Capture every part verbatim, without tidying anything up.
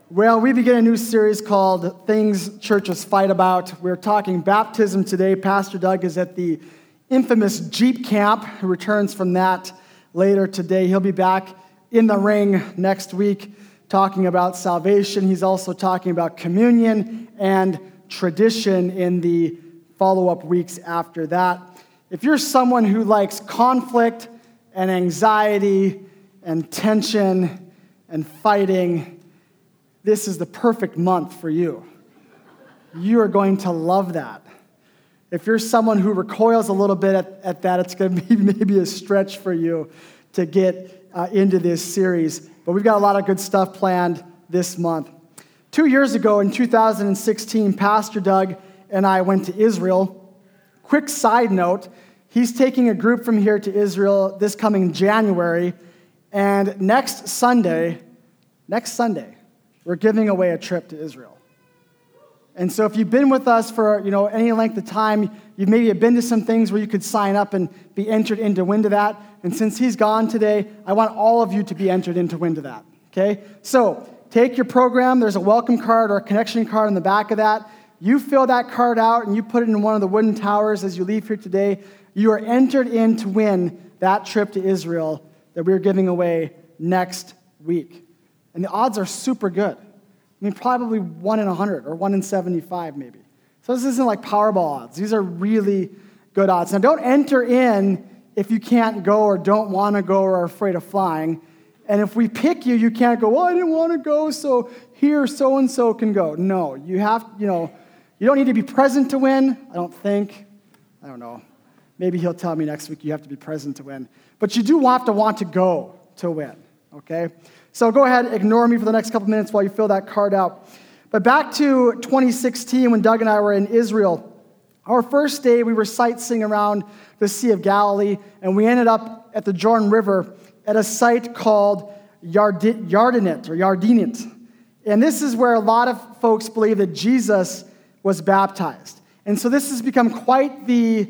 Well, we begin a new series called Things Churches Fight About. We're talking baptism today. Pastor Doug is at the infamous Jeep Camp. He returns from that later today. He'll be back in the ring next week talking about salvation. He's also talking about communion and tradition in the follow-up weeks after that. If you're someone who likes conflict and anxiety and tension and fighting, this is the perfect month for you. You are going to love that. If you're someone who recoils a little bit at, at that, it's going to be maybe a stretch for you to get uh, into this series. But we've got a lot of good stuff planned this month. Two years ago, in two thousand sixteen, Pastor Doug and I went to Israel. Quick side note, he's taking a group from here to Israel this coming January. And next Sunday, next Sunday, we're giving away a trip to Israel. And so if you've been with us for, you know, any length of time, you've maybe been to some things where you could sign up and be entered into into that. And since he's gone today, I want all of you to be entered into into that, okay? So take your program. There's a welcome card or a connection card on the back of that. You fill that card out and you put it in one of the wooden towers as you leave here today. You are entered in to win that trip to Israel that we're giving away next week. And the odds are super good. I mean, probably one in one hundred or one in seventy-five maybe. So this isn't like Powerball odds. These are really good odds. Now, don't enter in if you can't go or don't want to go or are afraid of flying. And if we pick you, you can't go, well, I didn't want to go, so here so-and-so can go. No, you have, you know, you don't need to be present to win, I don't think. I don't know. Maybe he'll tell me next week you have to be present to win. But you do have to want to go to win, okay? So go ahead, ignore me for the next couple minutes while you fill that card out. But back to twenty sixteen, when Doug and I were in Israel, our first day we were sightseeing around the Sea of Galilee, and we ended up at the Jordan River at a site called Yardi- Yardenit or Yardinit. And this is where a lot of folks believe that Jesus was baptized. And so this has become quite the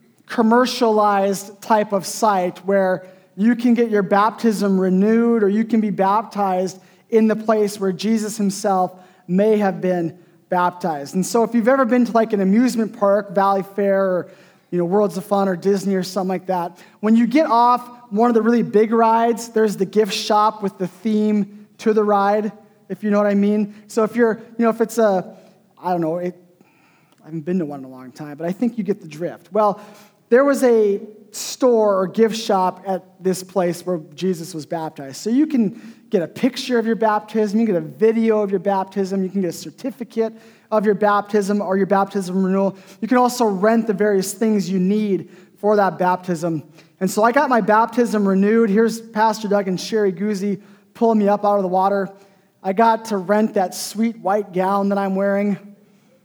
commercialized type of site where you can get your baptism renewed, or you can be baptized in the place where Jesus himself may have been baptized. And so if you've ever been to like an amusement park, Valley Fair, or you know, Worlds of Fun or Disney or something like that, when you get off one of the really big rides, there's the gift shop with the theme to the ride, if you know what I mean. So if you're, you know, if it's a, I don't know, it, I haven't been to one in a long time, but I think you get the drift. Well, there was a store or gift shop at this place where Jesus was baptized. So you can get a picture of your baptism, you can get a video of your baptism, you can get a certificate of your baptism or your baptism renewal. You can also rent the various things you need for that baptism. And so I got my baptism renewed. Here's Pastor Doug and Sherry Guzzi pulling me up out of the water. I got to rent that sweet white gown that I'm wearing.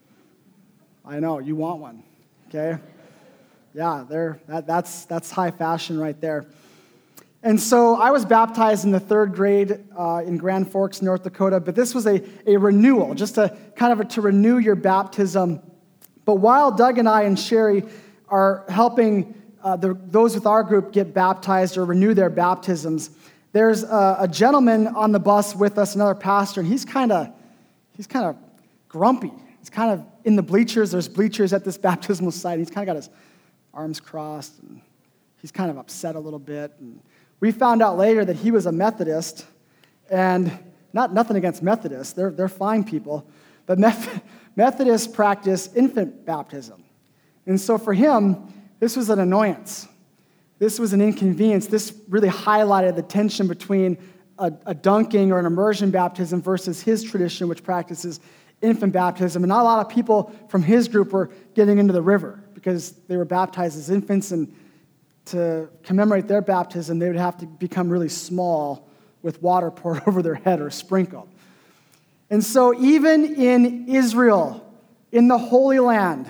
I know, you want one, okay? Yeah, there. That, that's that's high fashion right there. And so I was baptized in the third grade uh, in Grand Forks, North Dakota, but this was a, a renewal, just a kind of a, to renew your baptism. But while Doug and I and Sherry are helping uh, the, those with our group get baptized or renew their baptisms, there's a, a gentleman on the bus with us, another pastor, and he's kind of he's kind of grumpy. He's kind of in the bleachers. There's bleachers at this baptismal site. He's kind of got his arms crossed, and he's kind of upset a little bit. And we found out later that he was a Methodist, and not nothing against Methodists, they're, they're fine people, but Methodists practice infant baptism. And so for him, this was an annoyance. This was an inconvenience. This really highlighted the tension between a, a dunking or an immersion baptism versus his tradition, which practices infant baptism. And not a lot of people from his group were getting into the river because they were baptized as infants, and to commemorate their baptism, they would have to become really small with water poured over their head or sprinkled. And so even in Israel, in the Holy Land,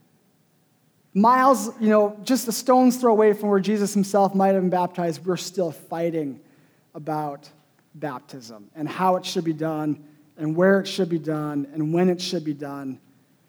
miles, you know, just a stone's throw away from where Jesus himself might have been baptized, we're still fighting about baptism and how it should be done and where it should be done and when it should be done.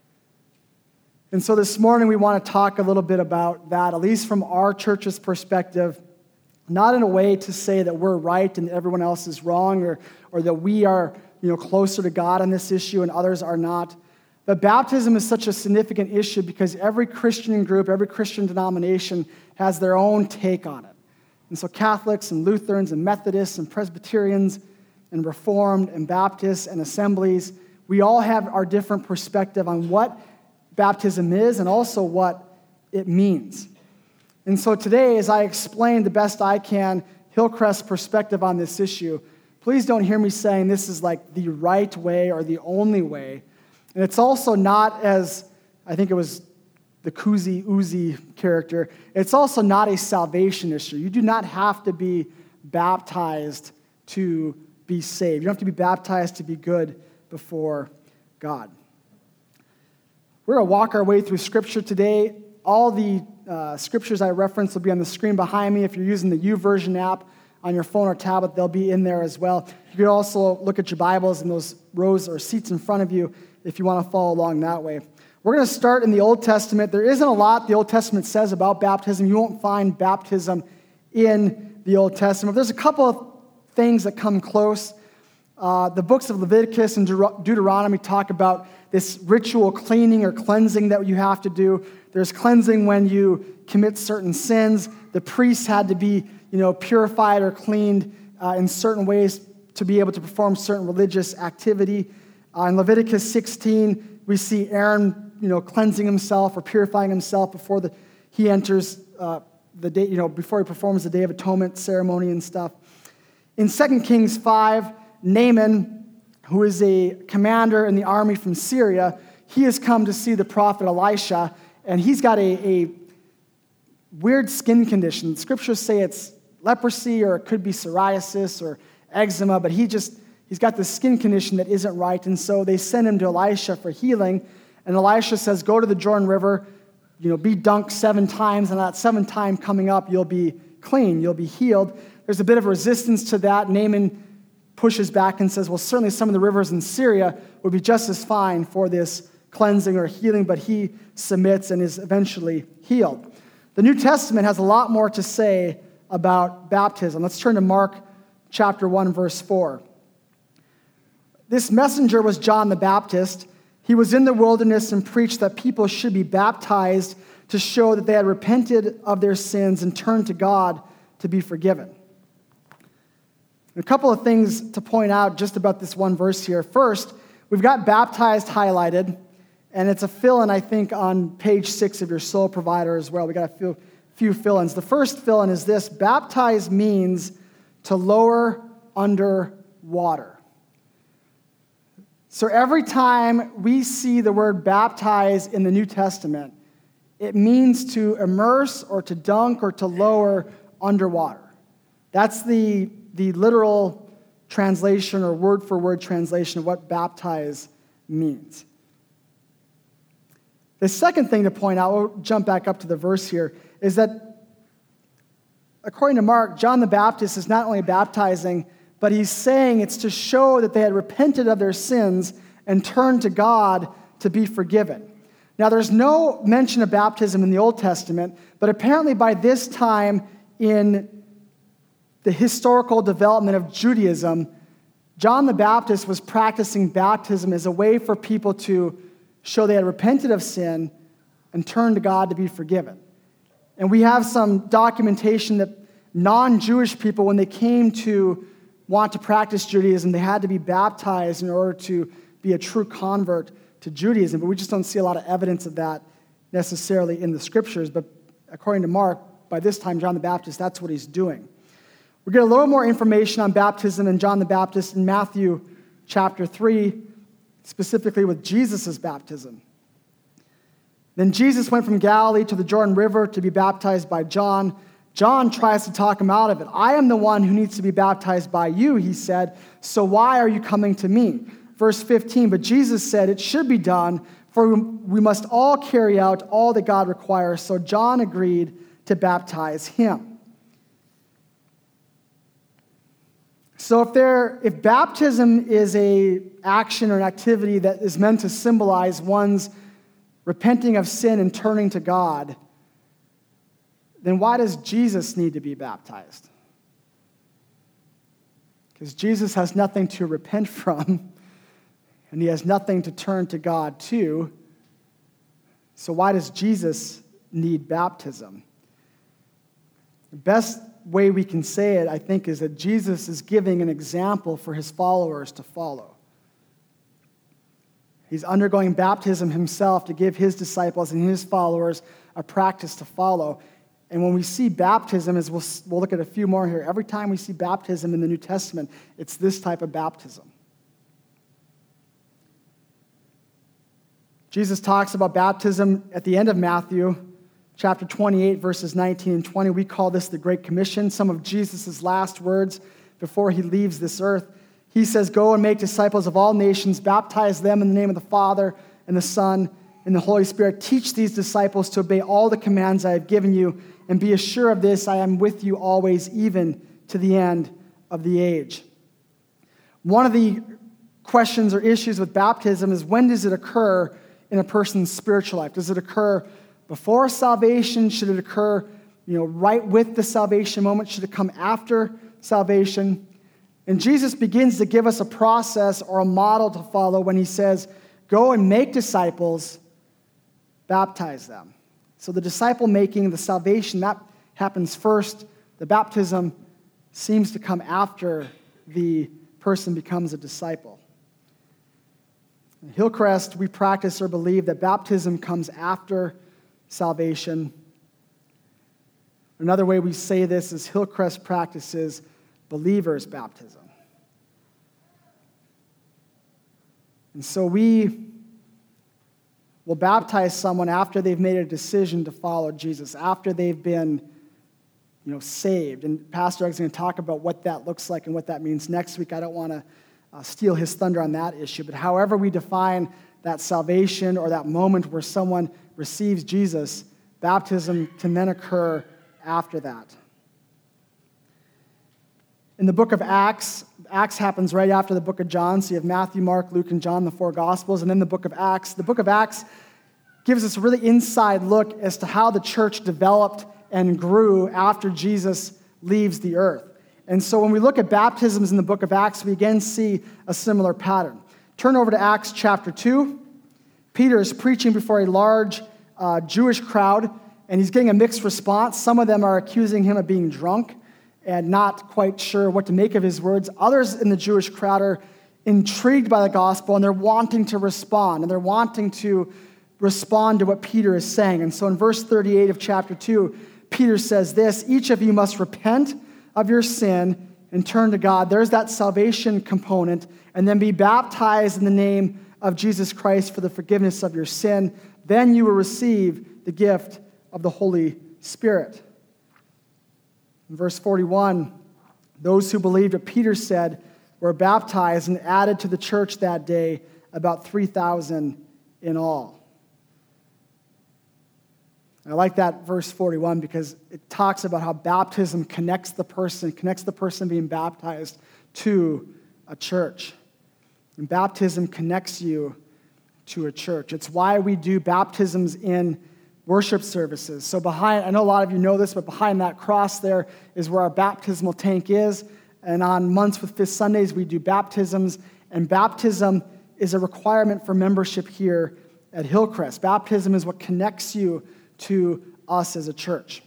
And so this morning we want to talk a little bit about that, at least from our church's perspective, not in a way to say that we're right and everyone else is wrong, or, or that we are, you know, closer to God on this issue and others are not. But baptism is such a significant issue because every Christian group, every Christian denomination has their own take on it. And so Catholics and Lutherans and Methodists and Presbyterians and Reformed and Baptists and Assemblies, we all have our different perspective on what baptism is and also what it means. And so today, as I explain the best I can Hillcrest's perspective on this issue, please don't hear me saying this is like the right way or the only way. And it's also not, as I think it was the Koozie Uzi character, it's also not a salvation issue. You do not have to be baptized to be saved. You don't have to be baptized to be good before God. We're going to walk our way through Scripture today. All the uh, scriptures I reference will be on the screen behind me. If you're using the YouVersion app on your phone or tablet, they'll be in there as well. You can also look at your Bibles in those rows or seats in front of you if you want to follow along that way. We're going to start in the Old Testament. There isn't a lot the Old Testament says about baptism. You won't find baptism in the Old Testament. There's a couple of things that come close. Uh, the books of Leviticus and Deut- Deuteronomy talk about this ritual cleaning or cleansing that you have to do. There's cleansing when you commit certain sins. The priests had to be, you know, purified or cleaned uh, in certain ways to be able to perform certain religious activity. Uh, in Leviticus sixteen, we see Aaron, you know, cleansing himself or purifying himself before the, he enters uh, the day, you know, before he performs the Day of Atonement ceremony and stuff. In Second Kings five, Naaman, who is a commander in the army from Syria, he has come to see the prophet Elisha, and he's got a, a weird skin condition. Scriptures say it's leprosy, or it could be psoriasis or eczema, but he just, he's got this skin condition that isn't right, and so they send him to Elisha for healing, and Elisha says, go to the Jordan River, you know, be dunked seven times, and that seventh time coming up, you'll be clean, you'll be healed. There's a bit of resistance to that. Naaman pushes back and says, well, certainly some of the rivers in Syria would be just as fine for this cleansing or healing, but he submits and is eventually healed. The New Testament has a lot more to say about baptism. Let's turn to Mark chapter one, verse four. This messenger was John the Baptist. He was in the wilderness and preached that people should be baptized to show that they had repented of their sins and turned to God to be forgiven. A couple of things to point out just about this one verse here. First, we've got baptized highlighted, and it's a fill-in, I think, on page six of your soul provider as well. We got a few, few fill-ins. The first fill-in is this: baptize means to lower under water. So every time we see the word baptize in the New Testament, it means to immerse or to dunk or to lower underwater. That's the the literal translation or word-for-word translation of what baptize means. The second thing to point out, we'll jump back up to the verse here, is that according to Mark, John the Baptist is not only baptizing, but he's saying it's to show that they had repented of their sins and turned to God to be forgiven. Now, there's no mention of baptism in the Old Testament, but apparently by this time in the historical development of Judaism, John the Baptist was practicing baptism as a way for people to show they had repented of sin and turned to God to be forgiven. And we have some documentation that non-Jewish people, when they came to want to practice Judaism, they had to be baptized in order to be a true convert to Judaism. But we just don't see a lot of evidence of that necessarily in the Scriptures. But according to Mark, by this time, John the Baptist, that's what he's doing. We get a little more information on baptism in John the Baptist in Matthew chapter three, specifically with Jesus' baptism. Then Jesus went from Galilee to the Jordan River to be baptized by John. John tries to talk him out of it. I am the one who needs to be baptized by you, he said, so why are you coming to me? Verse fifteen, but Jesus said, it should be done, for we must all carry out all that God requires. So John agreed to baptize him. So if there, if baptism is a action or an activity that is meant to symbolize one's repenting of sin and turning to God, then why does Jesus need to be baptized? Because Jesus has nothing to repent from, and he has nothing to turn to God to. So why does Jesus need baptism? The best way we can say it, I think, is that Jesus is giving an example for his followers to follow. He's undergoing baptism himself to give his disciples and his followers a practice to follow. And when we see baptism, as we'll, we'll look at a few more here, every time we see baptism in the New Testament, it's this type of baptism. Jesus talks about baptism at the end of Matthew chapter twenty-eight, verses nineteen and twenty. We call this the Great Commission, some of Jesus' last words before he leaves this earth. He says, "Go and make disciples of all nations, baptize them in the name of the Father and the Son and the Holy Spirit. Teach these disciples to obey all the commands I have given you, and be assured of this, I am with you always, even to the end of the age." One of the questions or issues with baptism is, when does it occur in a person's spiritual life? Does it occur before salvation? Should it occur, you know, right with the salvation moment? Should it come after salvation? And Jesus begins to give us a process or a model to follow when he says, "Go and make disciples, baptize them." So the disciple making, the salvation, that happens first. The baptism seems to come after the person becomes a disciple. In Hillcrest, we practice or believe that baptism comes after salvation. Another way we say this is Hillcrest practices believers' baptism. And so we will baptize someone after they've made a decision to follow Jesus, after they've been, you know, saved. And Pastor Doug's going to talk about what that looks like and what that means next week. I don't want to uh, steal his thunder on that issue. But however we define that salvation or that moment where someone receives Jesus, baptism can then occur after that. In the book of Acts, Acts happens right after the book of John. So you have Matthew, Mark, Luke, and John, the four Gospels. And then the book of Acts. The book of Acts gives us a really inside look as to how the church developed and grew after Jesus leaves the earth. And so when we look at baptisms in the book of Acts, we again see a similar pattern. Turn over to Acts chapter two. Peter is preaching before a large uh, Jewish crowd, and he's getting a mixed response. Some of them are accusing him of being drunk and not quite sure what to make of his words. Others in the Jewish crowd are intrigued by the gospel, and they're wanting to respond, and they're wanting to respond to what Peter is saying. And so in verse thirty-eight of chapter two, Peter says this: "Each of you must repent of your sin and turn to God." There's that salvation component. "And then be baptized in the name of Jesus Christ for the forgiveness of your sin. Then you will receive the gift of the Holy Spirit." In verse forty-one, those who believed what Peter said were baptized and added to the church that day, about three thousand in all. I like that verse forty-one because it talks about how baptism connects the person, connects the person being baptized to a church. And baptism connects you to a church. It's why we do baptisms in worship services. So behind, I know a lot of you know this, but behind that cross there is where our baptismal tank is. And on Months with Fifth Sundays, we do baptisms. And baptism is a requirement for membership here at Hillcrest. Baptism is what connects you to us as a church.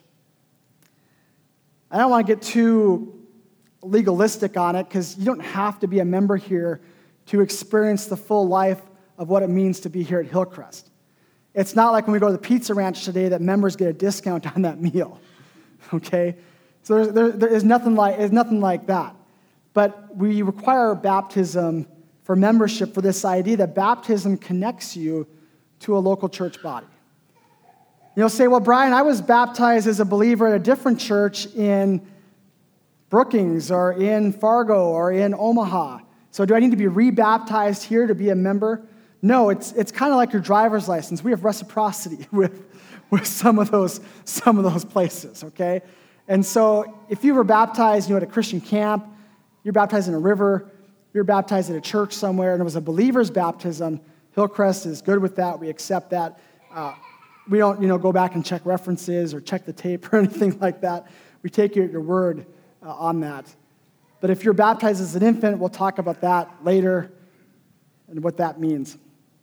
I don't want to get too legalistic on it because you don't have to be a member here to experience the full life of what it means to be here at Hillcrest. It's not like when we go to the Pizza Ranch today that members get a discount on that meal, okay? So there's, there, there is nothing like, there's nothing like that. But we require baptism for membership for this idea that baptism connects you to a local church body. You'll say, "Well, Brian, I was baptized as a believer at a different church in Brookings or in Fargo or in Omaha. So do I need to be rebaptized here to be a member?" No, it's it's kind of like your driver's license. We have reciprocity with, with some of those some of those places, okay? And so if you were baptized, you know, at a Christian camp, you're baptized in a river, you're baptized at a church somewhere, and it was a believer's baptism, Hillcrest is good with that. We accept that. Uh, we don't, you know, go back and check references or check the tape or anything like that. We take your, your word uh, on that. But if you're baptized as an infant, we'll talk about that later and what that means.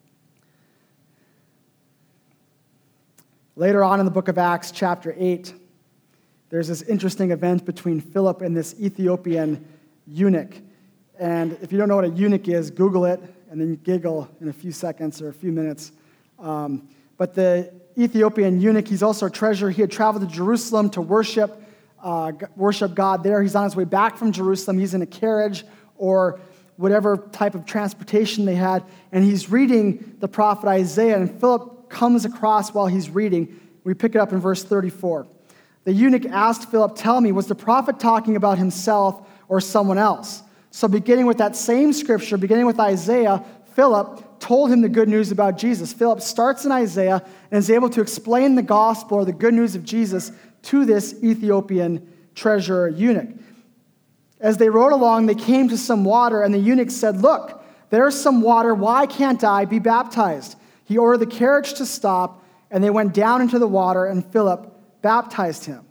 Later on in the book of Acts, chapter eight, there's this interesting event between Philip and this Ethiopian eunuch. And if you don't know what a eunuch is, Google it and then giggle in a few seconds or a few minutes. Um, but the Ethiopian eunuch, he's also a treasurer. He had traveled to Jerusalem to worship, uh, worship God there. He's on his way back from Jerusalem. He's in a carriage or whatever type of transportation they had, and he's reading the prophet Isaiah, and Philip comes across while he's reading. We pick it up in verse thirty-four. The eunuch asked Philip, "Tell me, was the prophet talking about himself or someone else?" So beginning with that same scripture, beginning with Isaiah, Philip told him the good news about Jesus. Philip starts in Isaiah and is able to explain the gospel or the good news of Jesus to this Ethiopian treasurer eunuch. As they rode along, they came to some water, and the eunuch said, "Look, there's some water. Why can't I be baptized?" He ordered the carriage to stop, and they went down into the water, and Philip baptized him.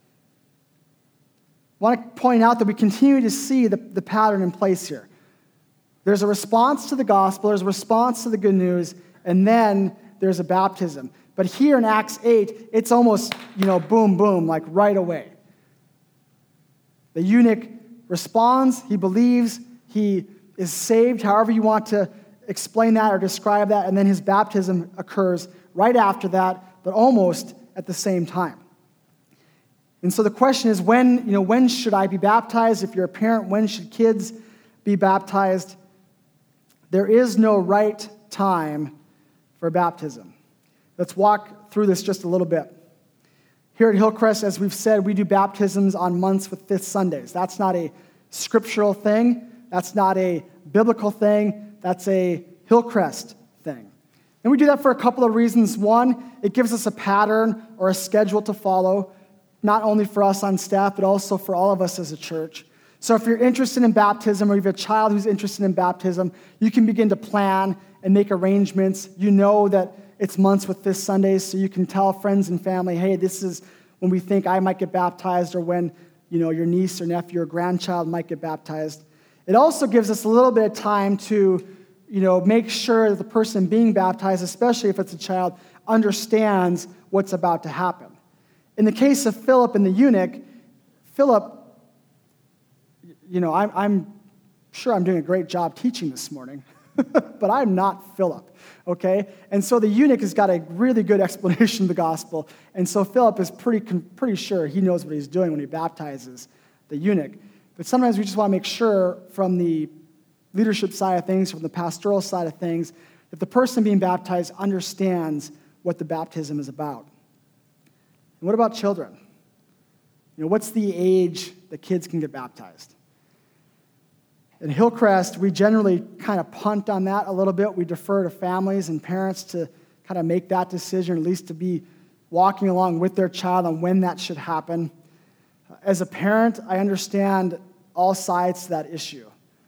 I want to point out that we continue to see the, the pattern in place here. There's a response to the gospel, there's a response to the good news, and then there's a baptism. But here in Acts eight, it's almost, you know, boom, boom, like right away. The eunuch responds, he believes, he is saved, however you want to explain that or describe that, and then his baptism occurs right after that, but almost at the same time. And so the question is, when, you know, when should I be baptized? If you're a parent, when should kids be baptized? There is no right time for baptism. Let's walk through this just a little bit. Here at Hillcrest, as we've said, we do baptisms on months with fifth Sundays. That's not a scriptural thing. That's not a biblical thing. That's a Hillcrest thing. And we do that for a couple of reasons. One, it gives us a pattern or a schedule to follow, not only for us on staff, but also for all of us as a church. So if you're interested in baptism, or you have a child who's interested in baptism, you can begin to plan and make arrangements. You know that it's months with fifth Sundays, so you can tell friends and family, hey, this is when we think I might get baptized, or when, you know, your niece or nephew or grandchild might get baptized. It also gives us a little bit of time to, you know, make sure that the person being baptized, especially if it's a child, understands what's about to happen. In the case of Philip and the eunuch, Philip, you know, I'm, I'm sure I'm doing a great job teaching this morning, but I'm not Philip, okay? And so the eunuch has got a really good explanation of the gospel, and so Philip is pretty pretty sure he knows what he's doing when he baptizes the eunuch. But sometimes we just want to make sure from the leadership side of things, from the pastoral side of things, that the person being baptized understands what the baptism is about. And what about children? You know, what's the age that kids can get baptized? In Hillcrest, we generally kind of punt on that a little bit. We defer to families and parents to kind of make that decision, at least to be walking along with their child on when that should happen. As a parent, I understand all sides to that issue.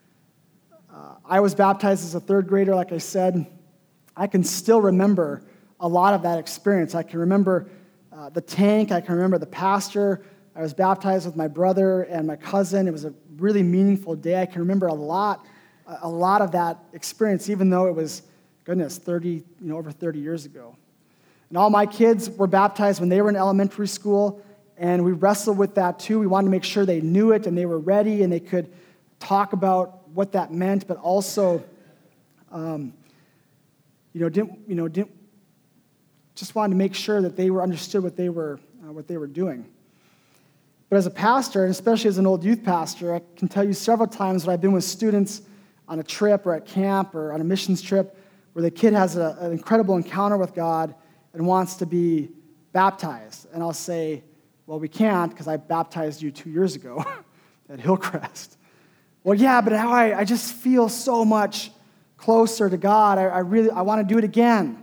Uh, I was baptized as a third grader, like I said. I can still remember a lot of that experience. I can remember uh, the tank. I can remember the pastor. I was baptized with my brother and my cousin. It was a really meaningful day. I can remember a lot, a lot of that experience, even though it was, goodness, thirty, you know, over thirty years ago. And all my kids were baptized when they were in elementary school, and we wrestled with that too. We wanted to make sure they knew it and they were ready and they could talk about what that meant, but also, um, you know, didn't you know didn't just wanted to make sure that they were understood what they were uh, what they were doing. But as a pastor, and especially as an old youth pastor, I can tell you several times when I've been with students on a trip or at camp or on a missions trip where the kid has a, an incredible encounter with God and wants to be baptized. And I'll say, well, we can't because I baptized you two years ago at Hillcrest. Well, yeah, but now I, I just feel so much closer to God. I, I really, I want to do it again.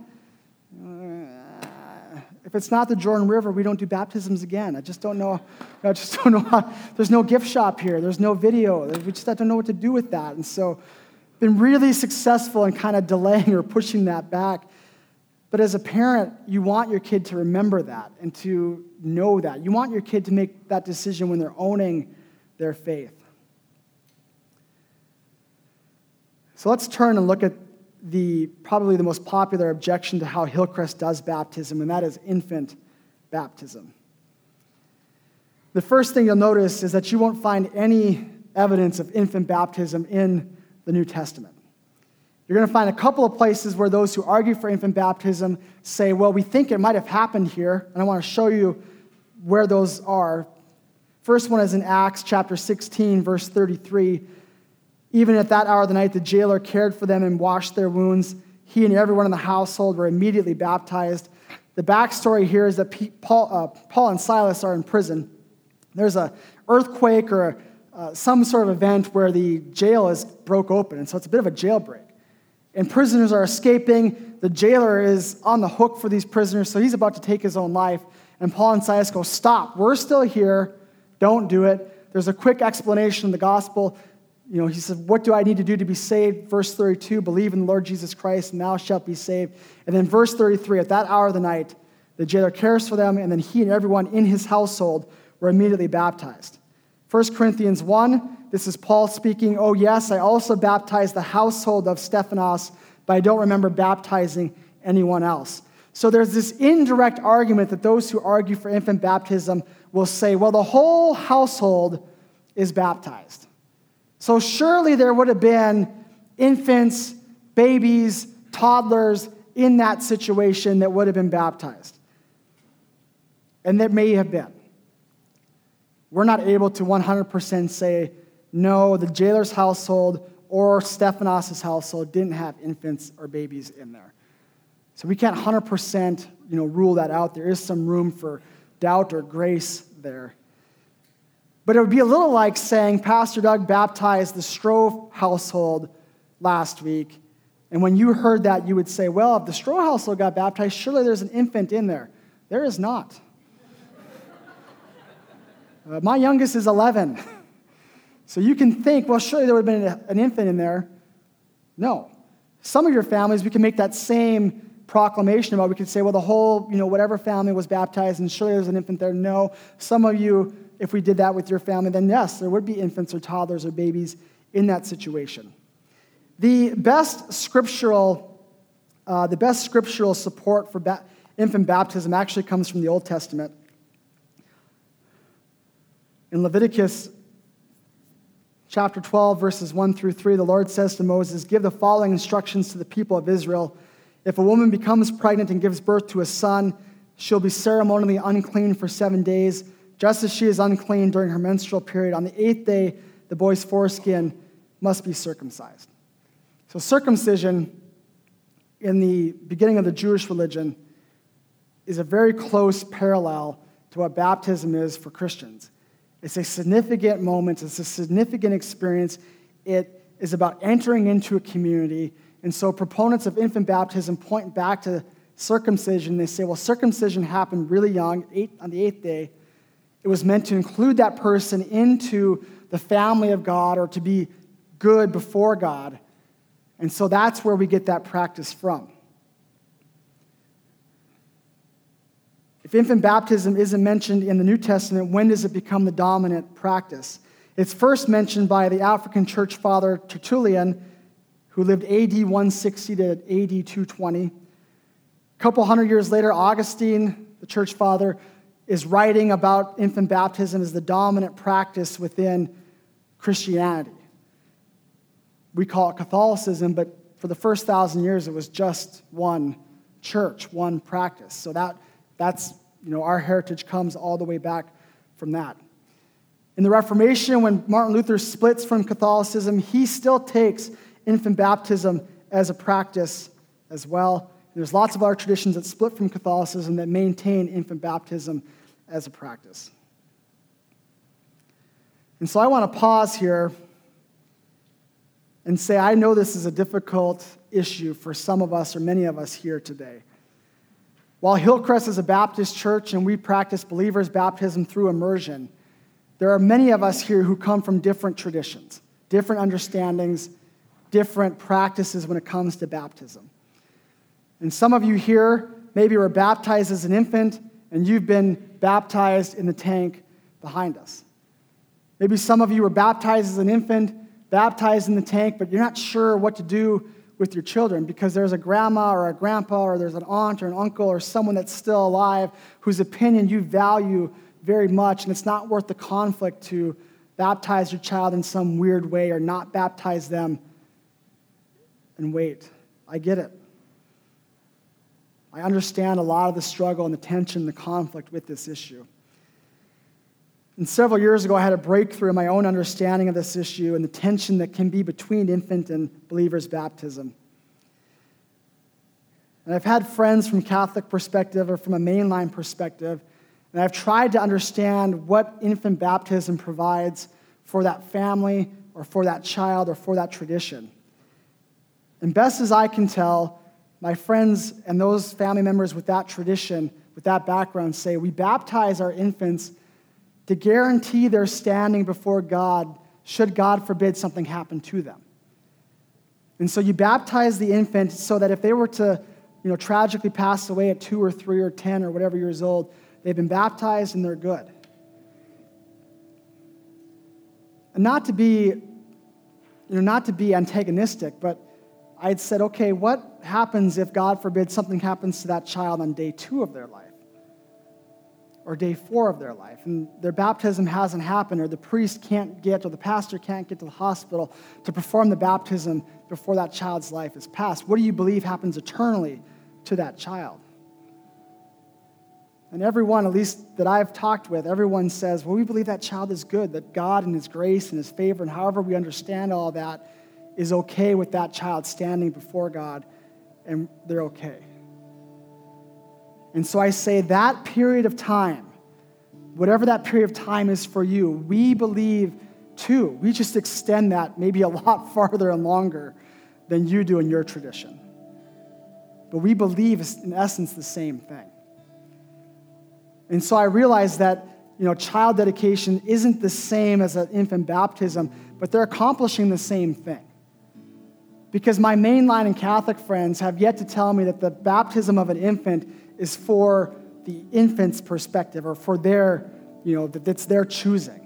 If it's not the Jordan River, we don't do baptisms again. I just don't know. I just don't know how. There's no gift shop here. There's no video. We just don't know what to do with that. And so, been really successful in kind of delaying or pushing that back. But as a parent, you want your kid to remember that and to know that. You want your kid to make that decision when they're owning their faith. So let's turn and look at the probably the most popular objection to how Hillcrest does baptism, and that is infant baptism. The first thing you'll notice is that you won't find any evidence of infant baptism in the New Testament. You're going to find a couple of places where those who argue for infant baptism say, well, we think it might have happened here, and I want to show you where those are. First one is in Acts chapter sixteen, verse thirty-three. Even at that hour of the night, the jailer cared for them and washed their wounds. He and everyone in the household were immediately baptized. The backstory here is that Paul, uh, Paul and Silas are in prison. There's an earthquake or uh, some sort of event where the jail is broke open, and so it's a bit of a jailbreak. And prisoners are escaping. The jailer is on the hook for these prisoners, so he's about to take his own life. And Paul and Silas go, stop, we're still here. Don't do it. There's a quick explanation in the gospel. You know, he said, what do I need to do to be saved? Verse thirty-two, believe in the Lord Jesus Christ, and thou shalt be saved. And then verse thirty-three, at that hour of the night, the jailer cares for them, and then he and everyone in his household were immediately baptized. First Corinthians one, this is Paul speaking, oh yes, I also baptized the household of Stephanas, but I don't remember baptizing anyone else. So there's this indirect argument that those who argue for infant baptism will say, well, the whole household is baptized. So surely there would have been infants, babies, toddlers in that situation that would have been baptized. And there may have been. We're not able to one hundred percent say, no, the jailer's household or Stephanas' household didn't have infants or babies in there. So we can't one hundred percent, you know, rule that out. There is some room for doubt or grace there. But it would be a little like saying, Pastor Doug baptized the Stroh household last week, and when you heard that, you would say, well, if the Stroh household got baptized, surely there's an infant in there. There is not. uh, my youngest is eleven. So you can think, well, surely there would have been an infant in there. No. Some of your families, we can make that same proclamation about. We could say, well, the whole, you know, whatever family was baptized, and surely there's an infant there. No. Some of you, if we did that with your family, then yes, there would be infants or toddlers or babies in that situation. The best scriptural, uh, the best scriptural support for ba- infant baptism actually comes from the Old Testament. In Leviticus chapter twelve, verses one through three, the Lord says to Moses, give the following instructions to the people of Israel. If a woman becomes pregnant and gives birth to a son, she'll be ceremonially unclean for seven days, just as she is unclean during her menstrual period. On the eighth day, the boy's foreskin must be circumcised. So circumcision in the beginning of the Jewish religion is a very close parallel to what baptism is for Christians. It's a significant moment. It's a significant experience. It is about entering into a community. And so proponents of infant baptism point back to circumcision. They say, well, circumcision happened really young, eight, on the eighth day. It was meant to include that person into the family of God or to be good before God. And so that's where we get that practice from. If infant baptism isn't mentioned in the New Testament, when does it become the dominant practice? It's first mentioned by the African church father Tertullian, who lived A D one sixty to A D two twenty. A couple hundred years later, Augustine, the church father, is writing about infant baptism as the dominant practice within Christianity. We call it Catholicism, but for the first thousand years, it was just one church, one practice. So that that's, you know, our heritage comes all the way back from that. In the Reformation, when Martin Luther splits from Catholicism, he still takes infant baptism as a practice as well. There's lots of other traditions that split from Catholicism that maintain infant baptism as a practice. And so I want to pause here and say, I know this is a difficult issue for some of us or many of us here today. While Hillcrest is a Baptist church and we practice believers' baptism through immersion, there are many of us here who come from different traditions, different understandings, different practices when it comes to baptism. And some of you here maybe were baptized as an infant and you've been baptized in the tank behind us. Maybe some of you were baptized as an infant, baptized in the tank, but you're not sure what to do with your children because there's a grandma or a grandpa or there's an aunt or an uncle or someone that's still alive whose opinion you value very much, and it's not worth the conflict to baptize your child in some weird way or not baptize them and wait. I get it. I understand a lot of the struggle and the tension and the conflict with this issue. And several years ago, I had a breakthrough in my own understanding of this issue and the tension that can be between infant and believer's baptism. And I've had friends from a Catholic perspective or from a mainline perspective, and I've tried to understand what infant baptism provides for that family or for that child or for that tradition. And best as I can tell, my friends and those family members with that tradition, with that background say, we baptize our infants to guarantee their standing before God should, God forbid, something happen to them. And so you baptize the infant so that if they were to, you know, tragically pass away at two or three or ten or whatever years old, they've been baptized and they're good. And not to be, you know, not to be antagonistic, but I'd said, okay, what happens if, God forbid, something happens to that child on day two of their life? Or day four of their life, and their baptism hasn't happened, or the priest can't get, or the pastor can't get to the hospital to perform the baptism before that child's life is passed. What do you believe happens eternally to that child? And everyone, at least that I've talked with, everyone says, well, we believe that child is good, that God and His grace and His favor, and however we understand all that, is okay with that child standing before God, and they're okay. And so I say that period of time, whatever that period of time is for you, we believe too. We just extend that maybe a lot farther and longer than you do in your tradition. But we believe it's in essence the same thing. And so I realize that, you know, child dedication isn't the same as an infant baptism, but they're accomplishing the same thing. Because my mainline and Catholic friends have yet to tell me that the baptism of an infant is for the infant's perspective or for their, you know, that it's their choosing.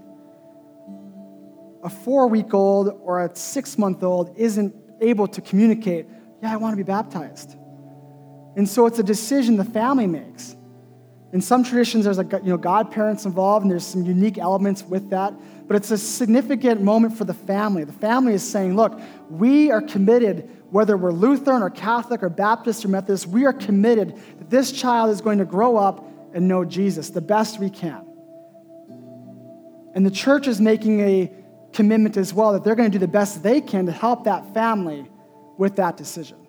A four-week-old or a six-month-old isn't able to communicate, yeah, I want to be baptized. And so it's a decision the family makes. In some traditions, there's, a, you know, godparents involved, and there's some unique elements with that. But it's a significant moment for the family. The family is saying, look, we are committed, whether we're Lutheran or Catholic or Baptist or Methodist, we are committed that this child is going to grow up and know Jesus the best we can. And the church is making a commitment as well that they're going to do the best they can to help that family with that decision.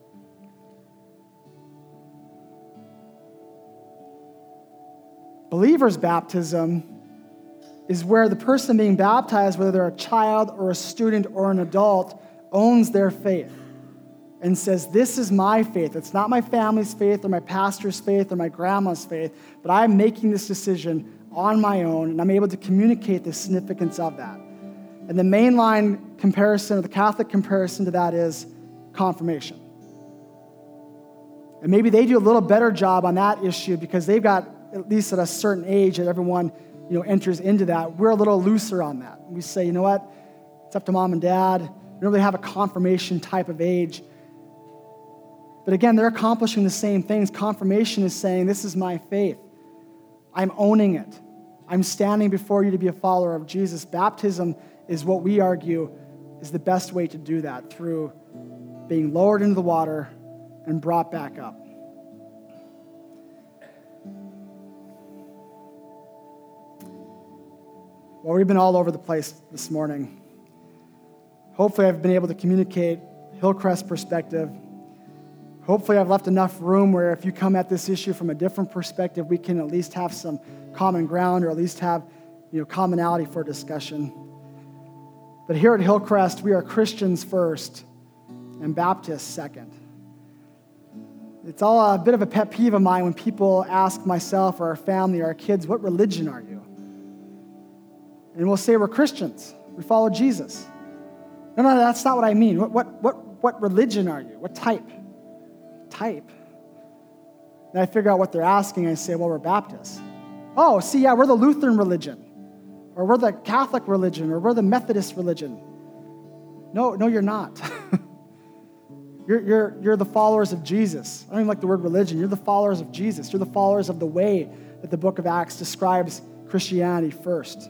Believer's baptism is where the person being baptized, whether they're a child or a student or an adult, owns their faith and says, this is my faith. It's not my family's faith or my pastor's faith or my grandma's faith, but I'm making this decision on my own, and I'm able to communicate the significance of that. And the mainline comparison, or the Catholic comparison to that, is confirmation. And maybe they do a little better job on that issue because they've got, at least at a certain age, that everyone, you know, enters into that. We're a little looser on that. We say, you know what, it's up to mom and dad. We don't really have a confirmation type of age. But again, they're accomplishing the same things. Confirmation is saying, this is my faith. I'm owning it. I'm standing before you to be a follower of Jesus. Baptism is what we argue is the best way to do that, through being lowered into the water and brought back up. Well, we've been all over the place this morning. Hopefully I've been able to communicate Hillcrest perspective. Hopefully I've left enough room where if you come at this issue from a different perspective, we can at least have some common ground, or at least have, you know, commonality for discussion. But here at Hillcrest, we are Christians first and Baptists second. It's all a bit of a pet peeve of mine when people ask myself or our family or our kids, what religion are you? And we'll say we're Christians. We follow Jesus. No, no, that's not what I mean. What, what, what, what religion are you? What type? Type. And I figure out what they're asking. I say, well, we're Baptists. Oh, see, yeah, we're the Lutheran religion. Or we're the Catholic religion. Or we're the Methodist religion. No, no, you're not. you're, you're, you're the followers of Jesus. I don't even like the word religion. You're the followers of Jesus. You're the followers of the way that the book of Acts describes Christianity first.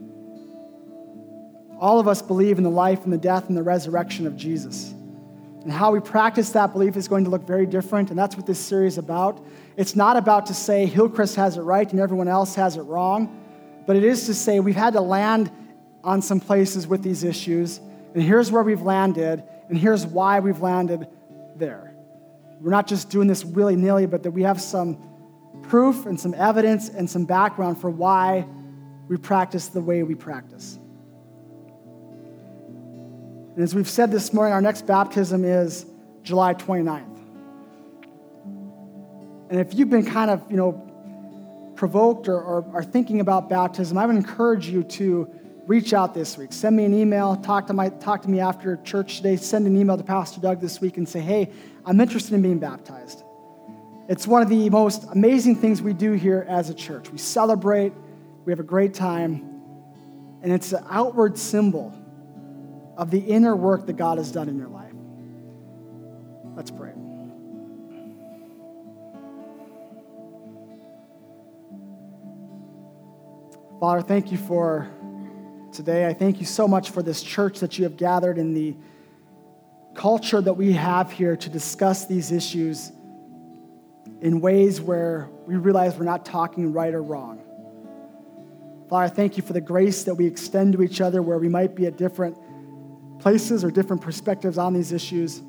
All of us believe in the life and the death and the resurrection of Jesus. And how we practice that belief is going to look very different, and that's what this series is about. It's not about to say Hillcrest has it right and everyone else has it wrong, but it is to say we've had to land on some places with these issues, and here's where we've landed, and here's why we've landed there. We're not just doing this willy-nilly, but that we have some proof and some evidence and some background for why we practice the way we practice. And as we've said this morning, our next baptism is July twenty-ninth. And if you've been kind of, you know, provoked or, or are thinking about baptism, I would encourage you to reach out this week. Send me an email, talk to my talk to me after church today, send an email to Pastor Doug this week and say, hey, I'm interested in being baptized. It's one of the most amazing things we do here as a church. We celebrate, we have a great time, and it's an outward symbol of the inner work that God has done in your life. Let's pray. Father, thank you for today. I thank you so much for this church that you have gathered in the culture that we have here to discuss these issues in ways where we realize we're not talking right or wrong. Father, I thank you for the grace that we extend to each other where we might be at different places or different perspectives on these issues.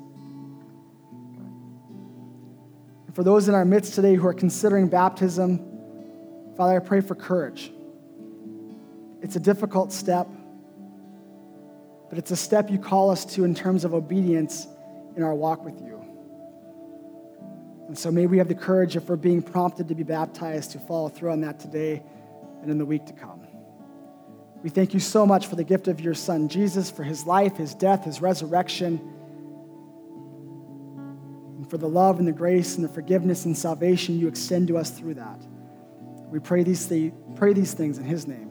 And for those in our midst today who are considering baptism, Father, I pray for courage. It's a difficult step, but it's a step you call us to in terms of obedience in our walk with you. And so may we have the courage, if we're being prompted to be baptized, to follow through on that today and in the week to come. We thank you so much for the gift of your Son, Jesus, for his life, his death, his resurrection, and for the love and the grace and the forgiveness and salvation you extend to us through that. We pray these, th- pray these things in his name.